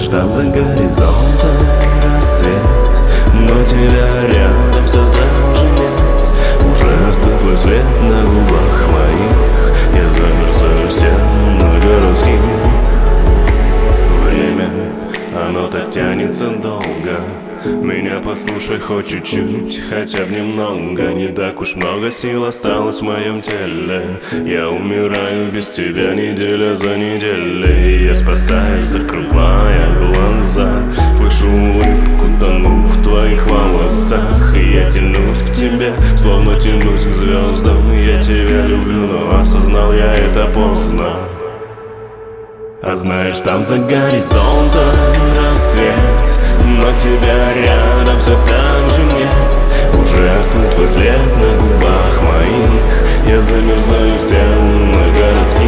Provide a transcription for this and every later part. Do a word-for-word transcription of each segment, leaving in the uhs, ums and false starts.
знаешь, там за горизонтом рассвет, но тебя рядом все так же нет. Уже остыл твой след на губах моих, я замерзаю стен городских. Время, оно так тянется долго. Меня послушай хоть чуть-чуть, хотя бы немного. Не так уж много сил осталось в моем теле. Я умираю без тебя неделя за неделей. Я спасаюсь, закрывая глаза. Слышу улыбку, тону в твоих волосах. И я тянусь к тебе, словно тянусь к звездам. Я тебя люблю, но осознал я это поздно. А знаешь, там за горизонтом рассвет, но тебя рядом все так же нет. Уже остыл твой след на губах моих, я замерзаю в стенах городских.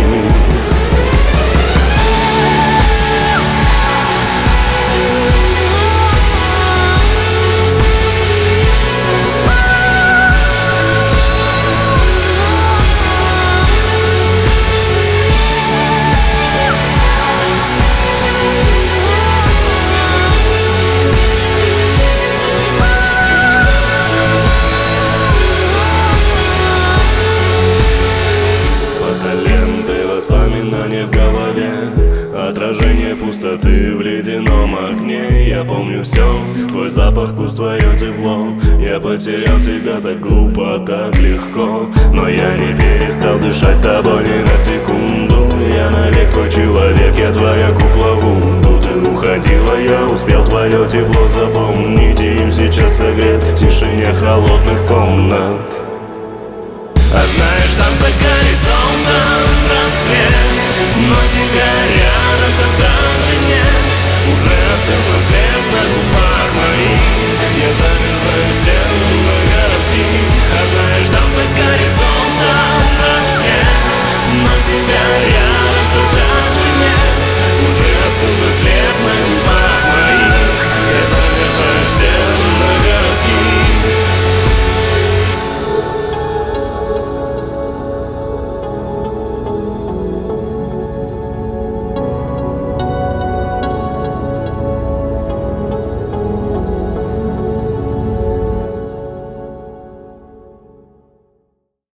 В голове отражение пустоты в ледяном окне. Я помню все, твой запах, вкус, твое тепло. Я потерял тебя так глупо, так легко, но я не перестал дышать тобой ни на секунду. Я навек твой человек, я твоя кукла Вунду. Ты уходила, я успел твое тепло запомнить, и им сейчас согрет в тишине холодных комнат. А знаешь, там за горизонтом рассвет, но тебя рядом все так же